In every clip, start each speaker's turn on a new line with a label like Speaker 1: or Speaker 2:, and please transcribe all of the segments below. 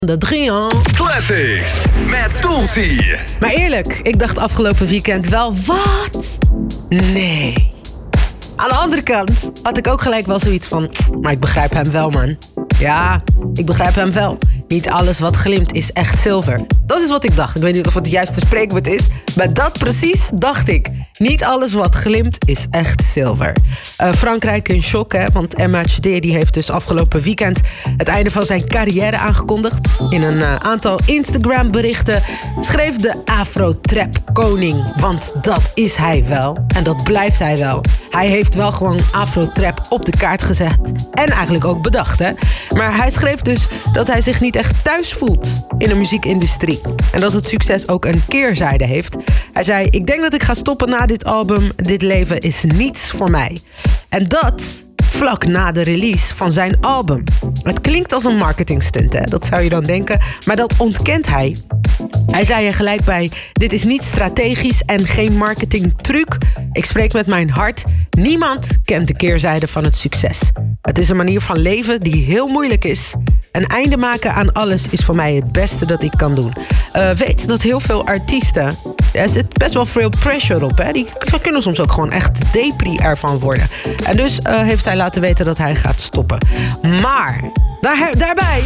Speaker 1: De 3
Speaker 2: Classics met Toolsy.
Speaker 1: Maar eerlijk, ik dacht afgelopen weekend wel, wat? Nee. Aan de andere kant had ik ook gelijk wel zoiets van, maar ik begrijp hem wel, man. Ja, ik begrijp hem wel. Niet alles wat glimt is echt zilver. Dat is wat ik dacht. Ik weet niet of het het juiste spreekwoord is, maar dat precies dacht ik. Niet alles wat glimt is echt zilver. Frankrijk in shock, hè? Want MHD die heeft dus afgelopen weekend het einde van zijn carrière aangekondigd. In een aantal Instagram-berichten schreef de Afro-trap-koning. Want dat is hij wel. En dat blijft hij wel. Hij heeft wel gewoon Afro-trap op de kaart gezet. En eigenlijk ook bedacht, hè? Maar hij schreef dus dat hij zich niet echt thuis voelt in de muziekindustrie. En dat het succes ook een keerzijde heeft. Hij zei, ik denk dat ik ga stoppen na dit album. Dit leven is niets voor mij. En dat vlak na de release van zijn album. Het klinkt als een marketingstunt, hè? Dat zou je dan denken. Maar dat ontkent hij. Hij zei er gelijk bij, dit is niet strategisch en geen marketingtruc. Ik spreek met mijn hart. Niemand kent de keerzijde van het succes. Het is een manier van leven die heel moeilijk is. Een einde maken aan alles is voor mij het beste dat ik kan doen. Weet dat heel veel artiesten, er zit best wel veel pressure op. Hè? Die kunnen soms ook gewoon echt depri ervan worden. En dus heeft hij laten weten dat hij gaat stoppen. Maar daarbij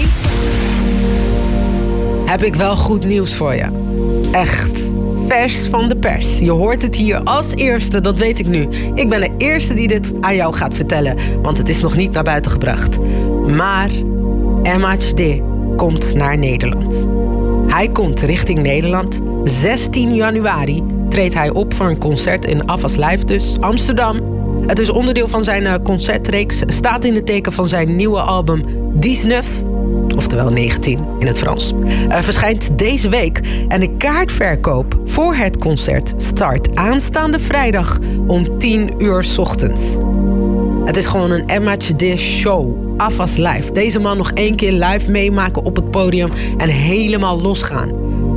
Speaker 1: heb ik wel goed nieuws voor je. Echt vers van de pers. Je hoort het hier als eerste, dat weet ik nu. Ik ben de eerste die dit aan jou gaat vertellen, want het is nog niet naar buiten gebracht. Maar MHD komt naar Nederland. Hij komt richting Nederland. 16 januari treedt hij op voor een concert in Avas Live, dus Amsterdam. Het is onderdeel van zijn concertreeks. Staat in het teken van zijn nieuwe album 19, oftewel 19 in het Frans. Verschijnt deze week. En de kaartverkoop voor het concert start aanstaande vrijdag om 10 uur 's ochtends. Het is gewoon een MHD-show. Avas Live. Deze man nog 1 keer live meemaken op het podium en helemaal losgaan.